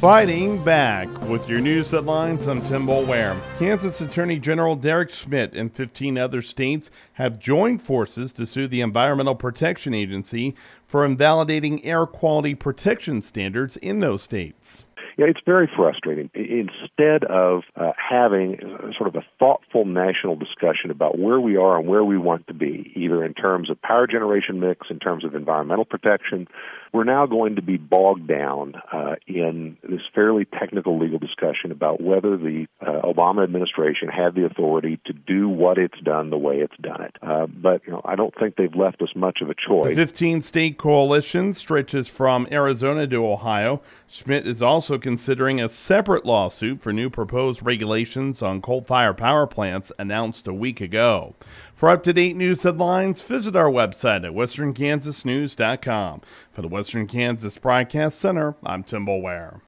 Fighting back with your news headlines. I'm Tim Boulware. Kansas Attorney General Derek Schmidt and 15 other states have joined forces to sue the Environmental Protection Agency for invalidating air quality protection standards in those states. Yeah, it's very frustrating. Instead of having sort of a thoughtful national discussion about where we are and where we want to be, either in terms of power generation mix, in terms of environmental protection, we're now going to be bogged down in this fairly technical legal discussion about whether the Obama administration had the authority to do what it's done the way it's done it. But I don't think they've left us much of a choice. The 15-state coalition stretches from Arizona to Ohio. Schmidt is also considering a separate lawsuit for new proposed regulations on coal-fired power plants announced a week ago. For up-to-date news headlines, visit our website at westernkansasnews.com. For the Western Kansas Broadcast Center, I'm Tim Boulware.